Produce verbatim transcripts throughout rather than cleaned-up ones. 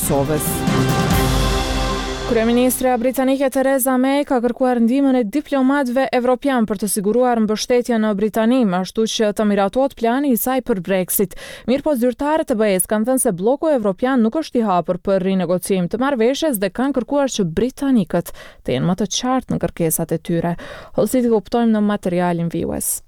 Kosovës. Kryeministra britanike Theresa May ka kërkuar ndihmën e diplomatëve evropian për të siguruar mbështetjen në Britani, ashtu që të miratohet plani i saj për Brexit. Mirëpo zyrtarët e B E S kanë thënë se bloku evropian nuk është i hapur për rinegocim të marrëveshjes dhe kanë kërkuar që britanikët të jenë më të qartë në kërkesat e tyre. Hollësi të kuptojmë në materialin vijues.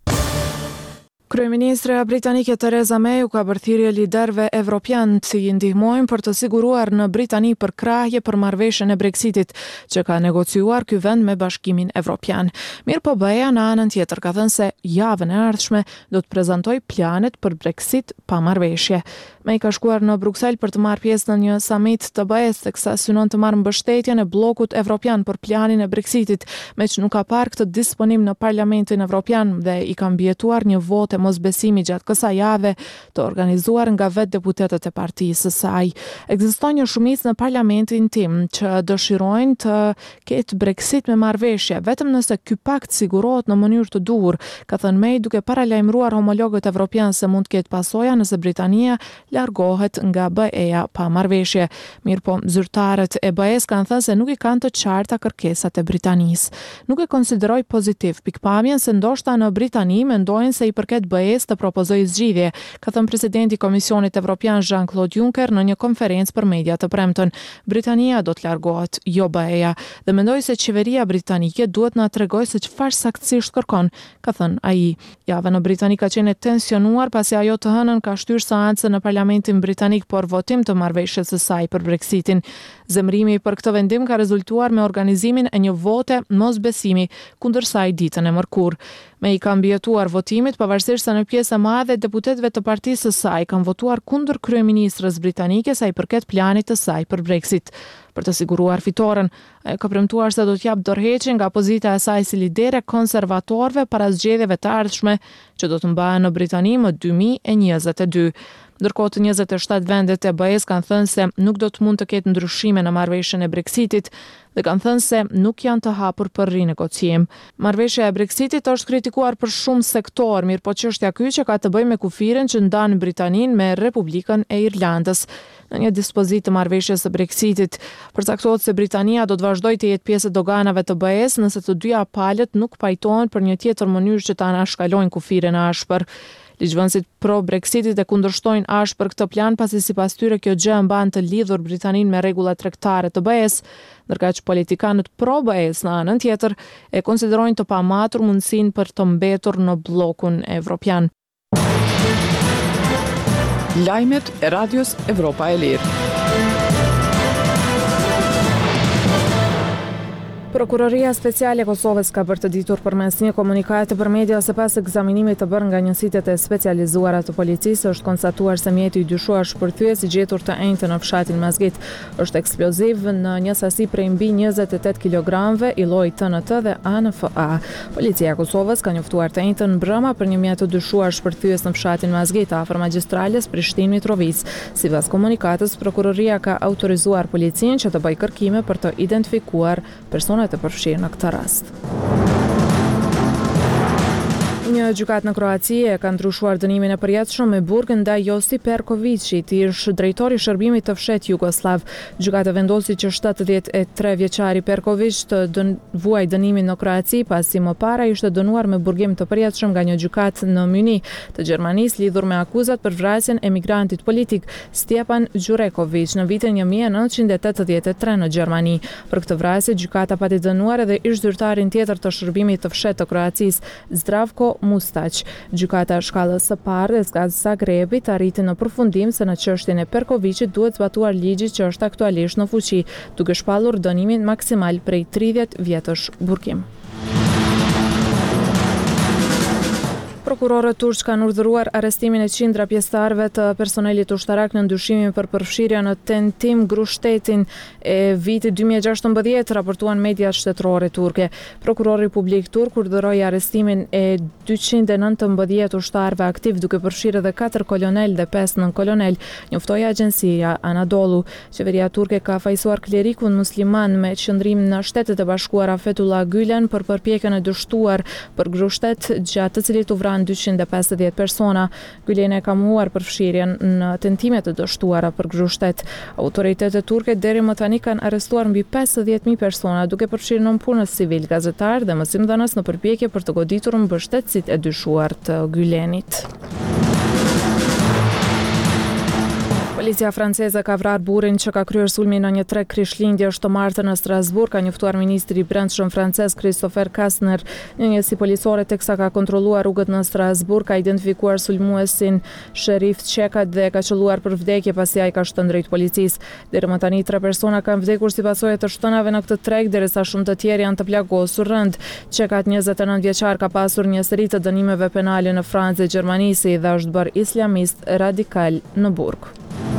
Kryeministra britanike Theresa May u ka bërthirrje liderëve evropian të i ndihmojnë për të siguruar në Britani përkrahje për marrëveshjen e Brexitit që ka negociuar ky vend me Bashkimin Evropian. Mirëpo B E-ja në anën tjetër ka thënë se javën e ardhshme do të prezantojë planet për Brexit pa marrëveshje. May ka shkuar në Bruksel për të marrë pjesë në një summit të B E S, teksa synon të marrë mbështetjen e bllokut evropian për planin e Brexitit, meq nuk ka parë këtë disponim në Parlamentin Evropian dhe i ka mbijetuar një votë mosbesimi gjatë kësaj jave të organizuar nga vetë deputetët e partisë së saj. Ekziston një shumicë në parlamentin tim që dëshirojnë të ketë Brexit me marrëveshje, vetëm nëse ky pakt sigurohet në mënyrë të duhur, ka thënë May, duke paralajmëruar homologët evropian se mund të ketë pasoja nëse Britania largohet nga B E-ja pa marrëveshje. Mirëpo zyrtarët e B E S kanë thënë se nuk i kanë të qarta kërkesat e Britanisë. Nuk e konsideroj pozitiv pikpamjen se ndoshta në Britani mendojnë se i përket B E S të propozojë zgjidhje, ka thënë presidenti i Komisionit Evropian Jean-Claude Juncker në një konferencë për media të premten. Britania do të largohet, jo B E-ja, dhe mendoj se qeveria britanike duhet na tregojë se çfarë saktësisht kërkon, ka thënë ai. Java në Britani ka qenë e tensionuar pasi ajo të hënën ka shtyrë seancën në Parlamentin Britanik për votim të marrëveshjes së saj për Brexitin. Zemrimi për këtë vendim ka rezultuar me organizimin e një vote mosbesimi kundër saj ditën e mërkurë. May ka mbijetuar votimit pavarësisht se në pjesë e madhe e deputetëve të partisë së saj kanë votuar kundër kryeministrës britanike sa i përket planit të saj për Brexit. Për të siguruar fitoren, ajo ka premtuar se do të jap dorëheqje nga pozita e saj si lidere konservatorëve para zgjedhjeve të ardhshme që do të mbahen në Britani më dy mijë e njëzet e dy. Ndërkohë të njëzet e shtatë vendet e B E S kanë thënë se nuk do të mund të ketë ndryshime në marrëveshjen e Brexitit dhe kanë thënë se nuk janë të hapur për rinegocim. Marrëveshja e Brexitit është kritikuar për shumë sektor, mirëpo çështja ky që ka të bëjë me kufirin që ndan Britaninë me Republikën e Irlandës. Në një dispozitë të marrëveshjes së Brexitit, përcaktohet se Britania do të vazhdojë të jetë pjesë e doganave të B E S nëse të dyja palët nuk pajtohen për një tjetër mënyrë që ta anashkalojnë kufirin e ashpër. Ligjvënësit pro-Brexitit e kundërshtojnë ashpër këtë plan pasi sipas tyre kjo gjë mban të lidhur Britaninë me rregullat tregtare të B E S, ndërkaq që politikanët pro-B E S në anën tjetër e konsiderojnë të pamatur mundësinë për të mbetur në bllokun evropian. Lajmet e Radios Evropa e Lirë. Prokuroria Speciale e Kosovës ka bërë të ditur përmes një komunikati për media se pas ekzaminimit të bërë nga njësitet e specializuara të policisë është konstatuar se mjeti i dyshuar shpërthyes i gjetur të enjtë në fshatin Mazgit është eksploziv në një sasi prej mbi njëzet e tetë kilogramëve i llojit T N T dhe A N F A. Policia e Kosovës ka njoftuar të enjtën brëma për një mjet të dyshuar shpërthyes në fshatin Mazgit afër magjistrales Prishtinë Mitrovic. Sipas komunikatës, prokuroria ka autorizuar policinë që të bëjë kërkime për të identifikuar personat të përfshirë në këtë rast. Një gjykat në Kroaci e ka ndryshuar dënimin e përjetshëm me burg ndaj Josi Perkovici, ish drejtori i shërbimit të fshet Jugoslav. Gjykata vendosi që shtatëdhjetë e tre vjeçari Perkovic të dën, vuaj dënimin në Kroaci pasi më para ishte dënuar me burgim të përjetshëm nga një gjykat në Munich të Gjermanisë lidhur me akuzat për vrasjen e migrantit politik Stjepan Gjurekovic në vitin një mijë e nëntëqind e tetëdhjetë e tre në Gjermani. Për këtë vrasje gjykata pati dënuar edhe ish zyrtarin tjetër të shërbimit të fshet të Kroacisë, Zdravko Mustaç. Gjykata e shkallës së parë e Zagrebit arriti në përfundim se në çështjen e Perkovicit duhet zbatuar ligji që është aktualisht në fuqi, duke shpallur dënimin maksimal prej tridhjetë vjetësh burgim. Prokurorët turq kanë urdhëruar arrestimin e qindra pjesëtarëve të personelit ushtarak në ndyshimin për përfshirje në tentim grushtetin e vitit dy mijë e gjashtëmbëdhjetë, raportuan mediat shtetërore turke. Prokurori publik turk urdhëroi arrestimin e dyqind e nëntëmbëdhjetë ushtarëve aktiv, duke përfshirë edhe katër kolonel dhe pesë nën kolonel, njoftoi agjencia Anadolu. Qeveria turke ka fajsuar klerikun musliman me qëndrim në Shtetet e Bashkuara Fethullah Gülen për përpjekjen e dështuar për grushtet, gjatë të cilit u vran janë dyqind e pesëdhjetë persona. Güleni ka mohuar përfshirjen në tentime të dështuara për grushtet. Autoritetet turke deri më tani kanë arrestuar mbi pesëdhjetë mijë persona, duke përfshirë nën punës civil, gazetar dhe mësimdhënës në përpjekje për të goditur mbështetësit e dyshuar të Gülenit. Policia franceze ka vrarë burrin që ka kryer sulmin në një treg krishtlindje të martën në Strasburg, ka njoftuar ministri i brendshëm francez Christopher Castaner. Një njësi policore teksa ka kontrolluar rrugët në Strasburg, ka identifikuar sulmuesin Sherif Çekat dhe ka qelluar për vdekje pasi ai ka shënë drejt policisë. Deri më tani tre persona kanë vdekur si pasojë të shtënave në këtë treg, derisa shumë të tjerë janë të plagosur rënd. Çekat, njëzet e nëntë vjeçar, ka pasur një seri të dënimeve penale në Francë dhe Gjermani si dhe është bërë islamist radikal në burg.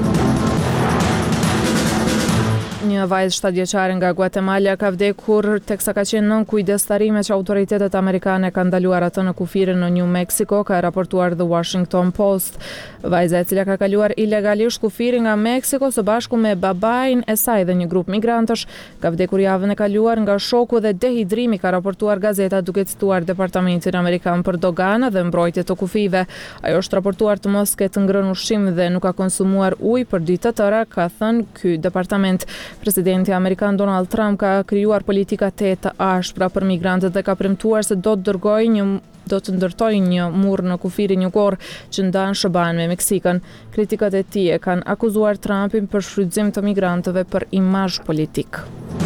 Një vajzë shtatë vjeçare nga Guatemala ka vdekur teksa ka qenë nën kujdestarime që autoritetet amerikane kanë ndaluar atë në kufirin në New Mexico, ka raportuar The Washington Post. Vajza, e cila ka kaluar ilegalisht kufirin nga Meksiko së bashku me babain e saj dhe një grup migrantësh, ka vdekur javën e kaluar nga shoku dhe dehidrimi, ka raportuar gazeta duke cituar Departamentin Amerikan për Dogana dhe Mbrojtje të Kufive. Ajo është raportuar të mos ketë ngrënë ushqim dhe nuk ka konsumuar ujë për ditë të tëra, ka thënë ky departament. Presidenti amerikan Donald Trump ka krijuar politika të të ashpra për migrantët dhe ka premtuar se do të dërgojë një do të ndërtojë një mur në kufirin jugor që ndan Shëban me Meksikën. Kritikat e tij e kanë akuzuar Trumpin për shfrytëzim të migrantëve për imazh politik.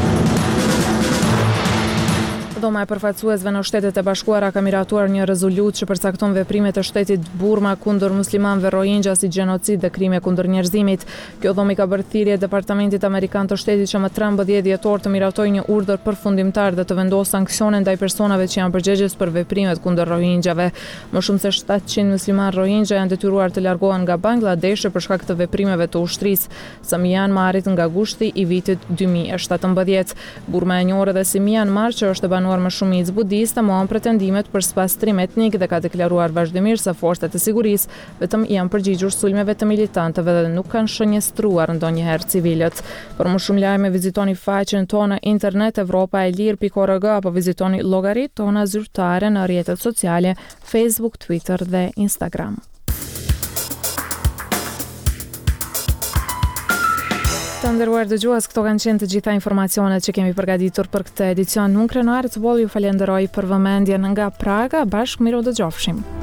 Dhoma e përfaqësuesve në Shtetet e Bashkuara ka miratuar një rezolutë që përcakton veprimet e shtetit Burma kundër muslimanëve Rohingya si gjenocid dhe krime kundër njerëzimit. Kjo dhomë ka bërë thirrje Departamentit Amerikan të Shtetit që më trembëdhjetë dhjetor të miratojë një urdhër përfundimtar dhe të vendosë sanksione ndaj personave që janë përgjegjës për veprimet kundër Rohingjave. Më shumë se shtatëqind muslimanë Rohingya janë detyruar të largohen nga Bangladesh për shkak të veprimeve të ushtrisë. Sa Myanmarit nga gushti i vitit dy mijë e shtatëmbëdhjetë. Burma e njohur edhe si Myanmar, që është e banuar më shumicë budiste, mohon pretendimet për spastrim etnik dhe ka deklaruar vazhdimisht se forcat e sigurisë vetëm janë përgjigjur sulmeve të militantëve dhe nuk kanë shënjestruar ndonjëherë civilët. Për më shumë lajme vizitoni faqen tonë internet evropa e lirë pikë org apo vizitoni llogaritë tona zyrtare në rrjetet sociale Facebook, Twitter dhe Instagram. Të nderuar dëgjues, këto kanë qenë të gjitha informacionet që kemi përgatitur për këtë edicion. Unë Krenar të Bolli ju falenderoj për vëmendjen nga Praga, bashkë miru dëgjofshim.